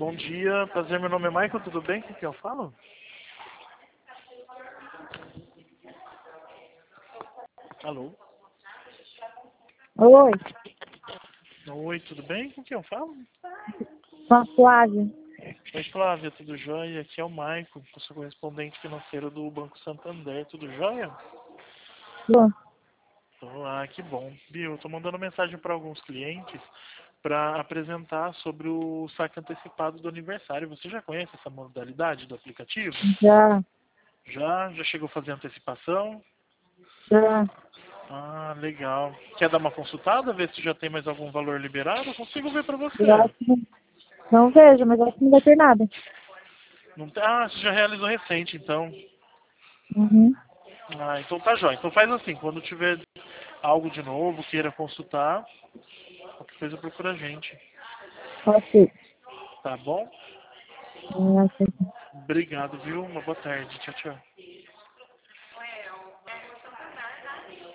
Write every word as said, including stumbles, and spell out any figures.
Bom dia, prazer, meu nome é Michael, tudo bem? Com quem eu falo? Alô? Oi, Oi, tudo bem? Com quem eu falo? com a Flávia. Oi, Flávia, tudo jóia? Aqui é o Michael, eu sou correspondente financeiro do Banco Santander, tudo jóia? Bom, Então, ah, que bom. Bill, eu tô mandando mensagem para alguns clientes para apresentar sobre o saque antecipado do aniversário. Você já conhece essa modalidade do aplicativo? já, Já? Já chegou a fazer antecipação? já, Ah, legal. Quer dar uma consultada, ver se já tem mais algum valor liberado? Eu consigo ver para eu você. acho que não, não vejo, mas acho que não vai ter nada. Não tem... Ah, você já realizou recente, então. Uhum, Ah, então tá jóia. Então faz assim, quando tiver algo de novo, queira consultar, qualquer coisa procura a gente. ok. Tá bom? É, ok. Obrigado, viu? Uma boa tarde. Tchau, tchau.